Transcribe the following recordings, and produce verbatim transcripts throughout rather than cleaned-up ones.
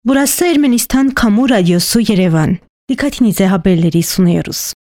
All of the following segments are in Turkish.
Burası Ermenistan Kamu Radyosu Yerevan. Dikkatinize haberleri sunuyoruz.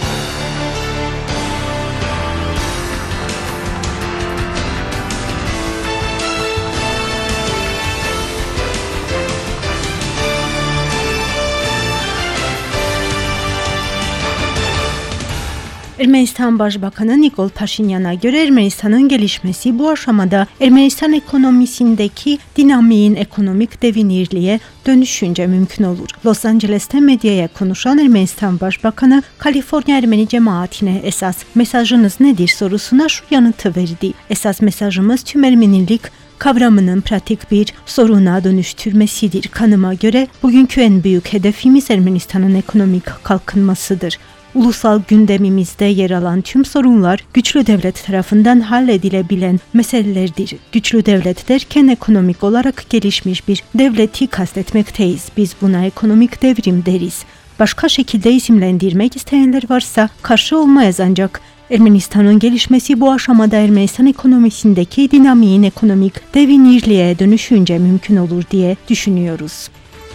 Ermənistan Başbakanı Nikol Paşinyan'a göre Ermenistan'ın gelişmesi bu aşamada Ermenistan ekonomisindeki dinamiğin ekonomik devinirliğe dönüşünce mümkün olur. Los Angeles'te medyaya konuşan Ermenistan Başbakanı Kaliforniya Ermeni cemaatine esas mesajınız nedir sorusuna şu yanıtı verdi. Esas mesajımız tüm Ermenilik kavramının pratik bir soruna dönüştürmesidir. Kanıma göre bugünkü en büyük hedefimiz Ermenistan'ın ekonomik kalkınmasıdır. Ulusal gündemimizde yer alan tüm sorunlar güçlü devlet tarafından halledilebilen meselelerdir. Güçlü devlet derken ekonomik olarak gelişmiş bir devleti kastetmekteyiz. Biz buna ekonomik devrim deriz. Başka şekilde isimlendirmek isteyenler varsa karşı olmayız ancak Ermenistan'ın gelişmesi bu aşamada Ermenistan ekonomisindeki dinamiğin ekonomik devinirliğe dönüşünce mümkün olur diye düşünüyoruz.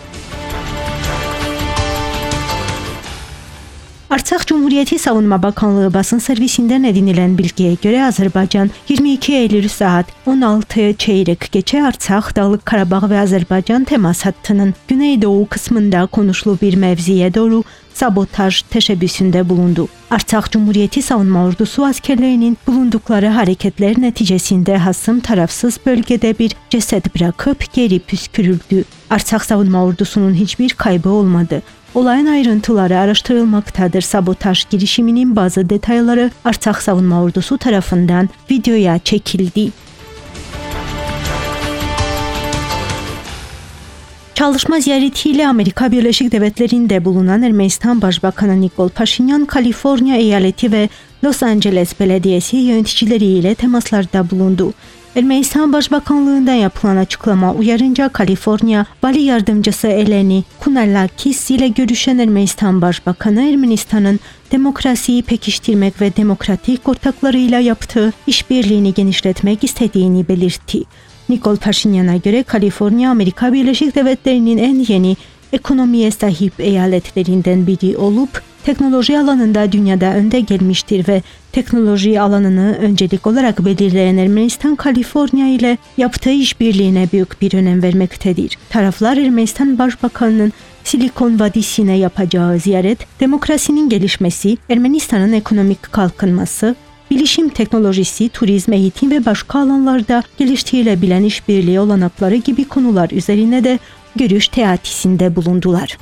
Artsakh Cumhuriyeti Savunma Bakanlığı basın servisinden edinilen bilgiye göre Azerbaycan yirmi iki Eylül saat on altı çeyrek geçe Artsakh, Dağlık Qarabağ ve Azerbaycan temas hattının güneydoğu kısmında konuşulu bir mevziye doğru sabotaj teşebbüsünde bulundu. Artsakh Cumhuriyeti Savunma Ordusu askerlerinin bulundukları hareketler neticesinde hasım tarafsız bölgede bir ceset bırakıp geri püskürüldü. Artsakh Savunma Ordusu'nun hiçbir kaybı olmadı. Olayın ayrıntıları araştırılmaktadır. Sabotaj girişiminin bazı detayları Artsakh Savunma Ordusu tarafından videoya çekildi. Çalışma ziyaretiyle Amerika Birleşik Devletleri'nde bulunan Ermenistan Başbakanı Nikol Paşinyan, Kaliforniya Eyaleti ve Los Angeles Belediyesi yöneticileriyle temaslarda bulundu. Ermenistan Başbakanlığından yapılan açıklama uyarınca Kaliforniya Vali Yardımcısı Eleni Kounalakis ile görüşen Ermenistan Başbakanı Ermenistan'ın demokrasiyi pekiştirmek ve demokratik ortaklarıyla yaptığı işbirliğini genişletmek istediğini belirtti. Nikol Paşinyan'a göre Kaliforniya Amerika Birleşik Devletleri'nin en yeni ekonomiye sahip eyaletlerinden biri olup teknoloji alanında dünyada önde gelmiştir ve teknoloji alanını öncelik olarak belirleyen Ermenistan, Kaliforniya ile yaptığı işbirliğine büyük bir önem vermektedir. Taraflar Ermenistan Başbakanı'nın Silikon Vadisi'ne yapacağı ziyaret, demokrasinin gelişmesi, Ermenistan'ın ekonomik kalkınması, bilişim teknolojisi, turizm, eğitim ve başka alanlarda geliştirilebilen işbirliği olanakları gibi konular üzerine de görüş teatisinde bulundular.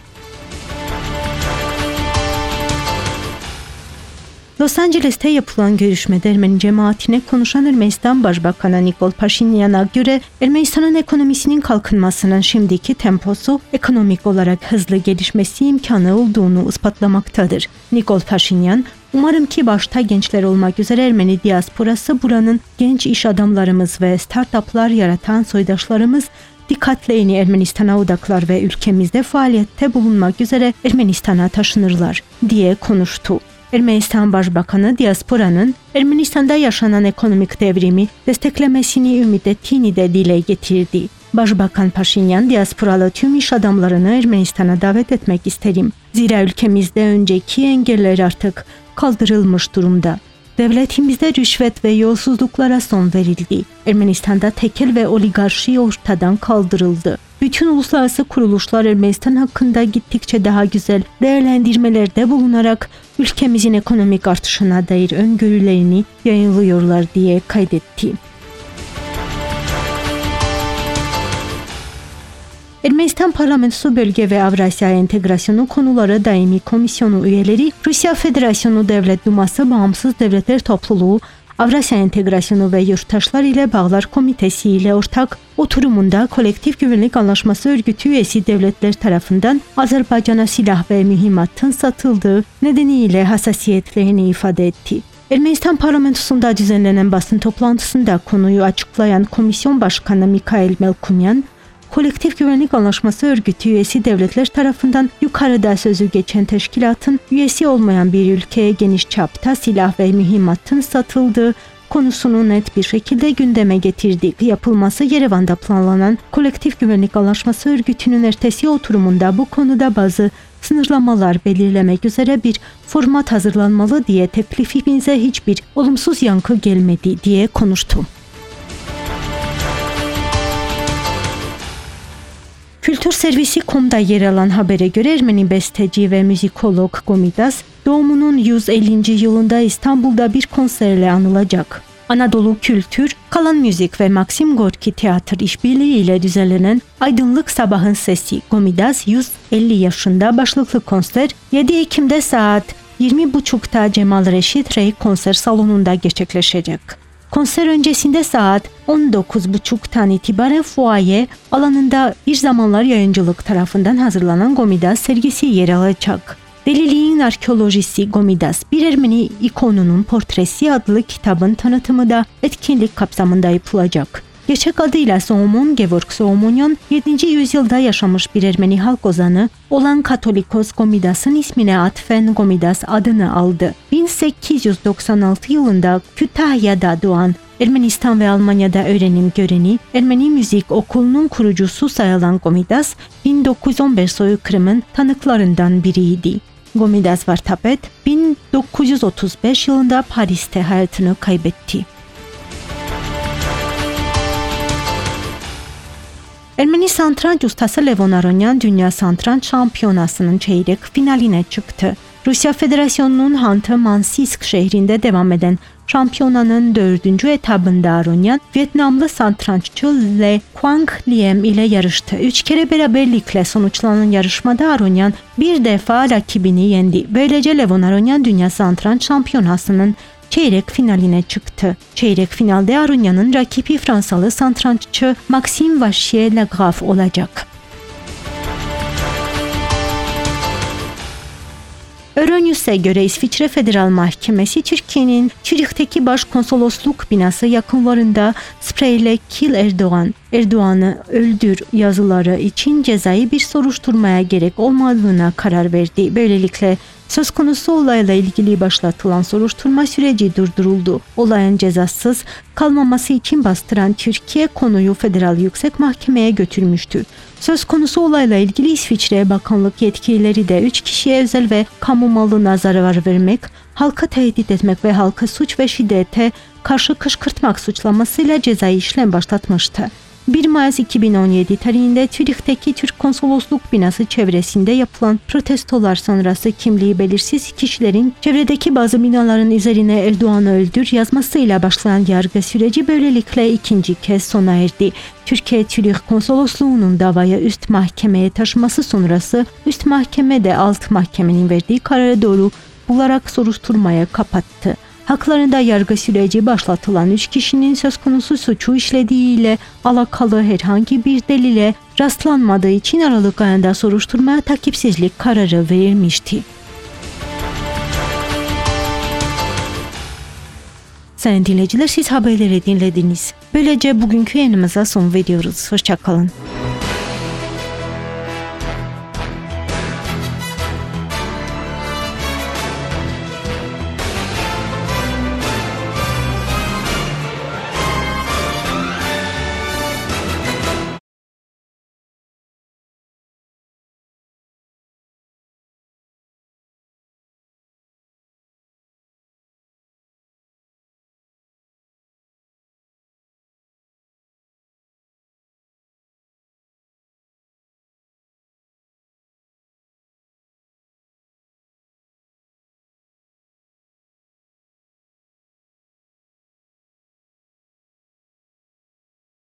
Los Angeles'te yapılan görüşmede Ermeni cemaatine konuşan Ermenistan Başbakanı Nikol Paşinyan'a göre Ermenistan'ın ekonomisinin kalkınmasının şimdiki temposu ekonomik olarak hızlı gelişmesi imkanı olduğunu ispatlamaktadır. Nikol Paşinyan, "Umarım ki başta gençler olmak üzere Ermeni diasporası buranın genç iş adamlarımız ve startuplar yaratan soydaşlarımız dikkatlerini Ermenistan'a odaklar ve ülkemizde faaliyette bulunmak üzere Ermenistan'a taşınırlar" diye konuştu. Ermenistan Başbakanı diasporanın Ermenistan'da yaşanan ekonomik devrimi desteklemesini ümit ettiğini de dile getirdi. Başbakan Paşinyan, diasporalı tüm iş adamlarını Ermenistan'a davet etmek isterim. Zira ülkemizde önceki engeller artık kaldırılmış durumda. Devletimizde rüşvet ve yolsuzluklara son verildi. Ermenistan'da tekel ve oligarşi ortadan kaldırıldı. Bütün uluslararası kuruluşlar Ermenistan hakkında gittikçe daha güzel değerlendirmelerde bulunarak ülkemizin ekonomik artışına dair öngörülerini yayınlıyorlar diye kaydetti. Ermenistan Parlamentosu Bölge ve Avrasya Entegrasyonu Konuları Daimi Komisyonu üyeleri, Rusya Federasyonu Devlet Duması Bağımsız Devletler Topluluğu, Avrasya Entegrasyonu ve Yurttaşlar ile Bağlar Komitesi ile ortak oturumunda Kolektif Güvenlik Anlaşması Örgütü üyesi devletler tarafından Azerbaycan'a silah ve mühimmatın satıldığı nedeniyle hassasiyetlerini ifade etti. Ermenistan Parlamentosu'nda düzenlenen basın toplantısında konuyu açıklayan Komisyon Başkanı Mikhail Melkumyan, Kolektif Güvenlik Anlaşması Örgütü üyesi devletler tarafından yukarıda sözü geçen teşkilatın üyesi olmayan bir ülkeye geniş çapta silah ve mühimmatın satıldığı konusunu net bir şekilde gündeme getirdi. Yapılması Yerevan'da planlanan Kolektif Güvenlik Anlaşması örgütünün ertesi oturumunda bu konuda bazı sınırlamalar belirlemek üzere bir format hazırlanmalı diye teklifimize hiçbir olumsuz yankı gelmedi diye konuştu. Kültür Servisi nokta com'da yer alan habere göre Ermeni besteci ve müzikolog Gomidas, doğumunun yüz ellinci yılında İstanbul'da bir konserle anılacak. Anadolu Kültür, Kalan Müzik ve Maxim Gorki Tiyatr işbirliği ile düzenlenen Aydınlık Sabahın Sesi Gomidas yüz elli yaşında başlıklı konser yedi Ekim'de saat yirmi buçukta Cemal Reşit Rey konser salonunda gerçekleşecek. Konser öncesinde saat on dokuz buçuktan itibaren fuaye alanında bir zamanlar yayıncılık tarafından hazırlanan Gomidas sergisi yer alacak. Deliliğin Arkeolojisi Gomidas, bir Ermeni ikonunun portresi adlı kitabın tanıtımı da etkinlik kapsamında yapılacak. Gerçek adıyla Soğumon Gevorg Soğumonyan, yedinci yüzyılda yaşamış bir Ermeni halk ozanı olan Katolikos Gomidas'ın ismine atfen Gomidas adını aldı. bin sekiz yüz doksan altı yılında Kütahya'da doğan, Ermenistan ve Almanya'da öğrenim göreni, Ermeni Müzik Okulu'nun kurucusu sayılan Gomidas, bin dokuz yüz on beş soykırımın tanıklarından biriydi. Gomidas Vartapet, bin dokuz yüz otuz beş yılında Paris'te hayatını kaybetti. Ermeni satranç ustası Levon Aronyan Dünya Satranç Şampiyonası'nın çeyrek finaline çıktı. Rusya Federasyonu'nun Hantı-Mansisk şehrinde devam eden şampiyonanın dördüncü etabında Aronyan, Vietnamlı satranççı Le Quang Liem ile yarıştı. Üç kere beraberlikle sonuçlanan yarışmada Aronyan bir defa rakibini yendi. Böylece Levon Aronyan Dünya Satranç Şampiyonası'nın çeyrek finaline çıktı. Çeyrek finalde Aronyan'ın rakibi Fransalı satranççı Maxime Vachier-Lagrave olacak. Euronews'e göre İsviçre Federal Mahkemesi Türkiye'nin Zürih'teki başkonsolosluk binası yakınlarında spreyle "Kill Erdoğan, Erdoğan'ı öldür" yazıları için cezai bir soruşturmaya gerek olmadığına karar verdi. Böylelikle söz konusu olayla ilgili başlatılan soruşturma süreci durduruldu. Olayın cezasız kalmaması için bastıran Türkiye konuyu Federal Yüksek Mahkeme'ye götürmüştü. Söz konusu olayla ilgili İsviçre Bakanlık yetkilileri de üç kişiye özel ve kamu malına zarar vermek, halka tehdit etmek ve halka suç ve şiddete karşı kışkırtmak suçlamasıyla cezai işlem başlatmıştı. bir Mayıs iki bin on yedi tarihinde Zürih'teki Türk Konsolosluk binası çevresinde yapılan protestolar sonrası kimliği belirsiz kişilerin çevredeki bazı binaların üzerine "Erdoğan'ı öldür" yazmasıyla başlayan yargı süreci böylelikle ikinci kez sona erdi. Türkiye Zürih Konsolosluğu'nun davayı üst mahkemeye taşıması sonrası üst mahkeme de alt mahkemenin verdiği karara doğru bularak soruşturmaya kapattı. Haklarında yargı süreci başlatılan üç kişinin söz konusu suçu işlediğiyle alakalı herhangi bir delile rastlanmadığı için Aralık ayında soruşturmaya takipsizlik kararı verilmişti. Sayın dinleyiciler, siz haberleri dinlediniz. Böylece bugünkü yayınımıza son veriyoruz. Hoşça kalın.